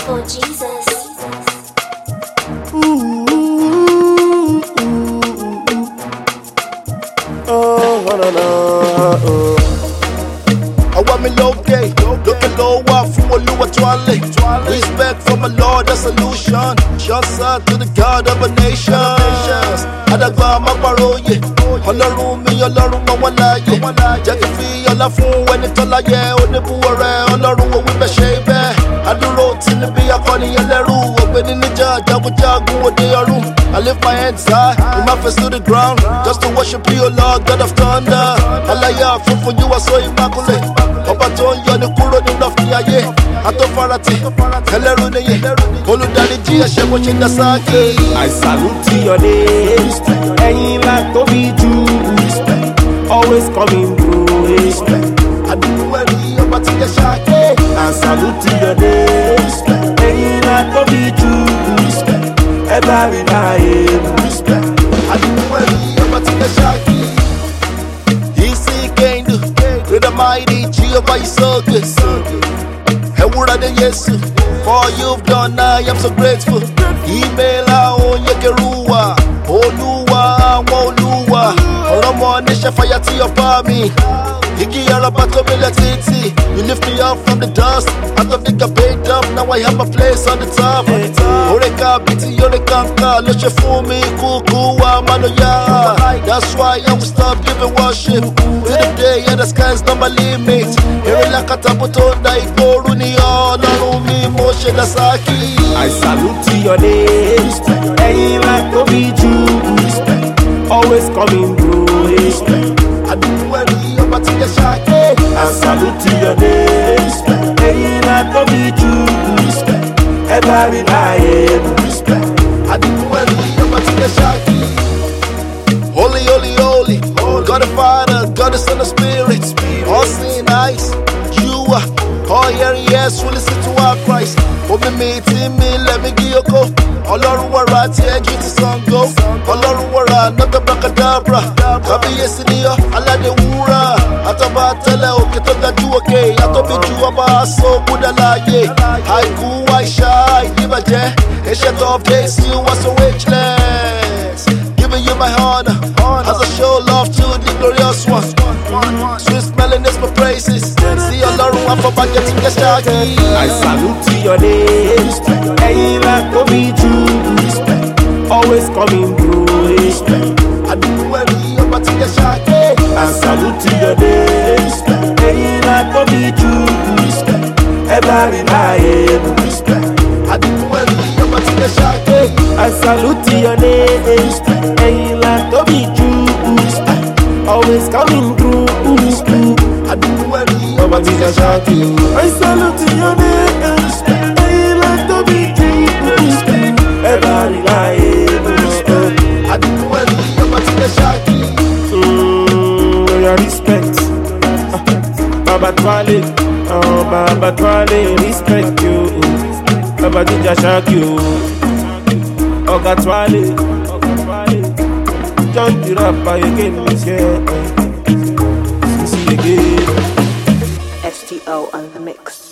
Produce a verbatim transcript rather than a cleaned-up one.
for Jesus. Ooh, oh, no, no, no. I want me low gay, looking low up from Oluwa Twale. Respect for my Lord, the solution. Shouts out to the God of a nation. Adagba Maparoye, Ọlọ́run mi, Ọlọ́run mọ wọn láàyè. Jẹ́ kí n fi ọlá fún ẹni tó láyé. Oníbùwọ̀ rẹ̀, Ọlọ́run òwú bẹ́ ṣe bẹ́ẹ̀. Adúró tí níbi akọni ẹlẹ́rú. Ògbéni níjà, jagunjagun òde ọ̀run. I lift my hands high, with my face to the ground, just to worship you, Lord, God of thunder. Alaya, for you are so immaculate. Ọba tó ń yọ ní kúrò nínú ọ̀fìn ayé. Àtọ́farati, ẹlẹ́rú nìyí. Olùdaríjì ẹ̀ṣẹ̀ mo ṣe Dasaki. I salute your name. Ẹ̀yin la tóbi jù. Always coming through. Àdúgbò ẹ̀rí ọba tí yẹ ṣáàkì. I salute your name. Ẹ̀yin la tóbi jù. Ever reliable. Àdúgbò ẹ̀rí ọba tí yẹ ṣáàkì. Easy can do. With the mighty Jehovah is so good. Ewura de Yesu. For you've done, I am so grateful. Email on Yekeruwa. Oluwa, Oluwa. Oromo Nisha fire to your palmy. Igi Araba to me let it see. You lift me up from the dust. Out of the garbage dump. Now I have a place on the top. Oreka biti Oreka Nka. Lo she for me. Kukuwa Manoya. That's why I will stop giving worship. To the day and the sky's not my limit. Ere la kataputo na ikoru ni Ọlọ́run mi mo ṣe Dasaki. I salute your name. Ẹ̀yin la tóbi jù. Always coming through. Àdúgbò ẹ̀rí ọba tí yẹ ṣáàkì. I salute your name. Ẹ̀yin la tóbi jù. Ever reliable. Àdúgbò ẹ̀rí ọba tí yẹ ṣáàkì. Holy, holy, holy, God the Father, God the Son of Spirit, all seeing eyes, you are, all hearing yes, we listen to our Christ. Omi mi ti mi, let me give you go. Ọlọ́run wàrà tí ẹjú ti sàn go. Ọlọ́run wàrà not abracadabra. Kábíyèsí ni ọ́, aládé wúrà. Àtọ́ba tẹ́lẹ̀ òkè tó ga ju òkè. Àtọ́bí ju ọba aṣọ gbúdà láàyè. Àìkú àìṣá ìdíbàjẹ́. Ancient of days, you are so ageless. Giving you my honor, as I show love to the glorious one. Sweet smelling is my praises. See Ọlọ́run wá fọba jẹ́ ti jẹ́ ṣáàkì. I salute your name. Ẹ̀yin la tóbi jù. Always coming through. Àdúgbò ẹ̀rí ọba tí yẹ ṣáàkì. I salute your name. Ẹ̀yin la tóbi jù. Ever reliable. Àdúgbò ẹ̀rí ọba tí yẹ ṣáàkì. I salute your name. Ẹ̀yin la tóbi jù. Always coming through. Àdúgbò ẹ̀rí Ọba tí yẹ ṣáàkì. I salute your name. Ẹ̀yin la tóbi jù. Ever reliable. Àdúgbò ẹ̀rí ọba tí yẹ ṣáàkì. Mm, your respect. Uh, Baba Twale. Oh, Baba Twale, respect you. Baba Jinja Shark you. Oga Twale. John the rapper again, yeah. See you again. S T O on the mix.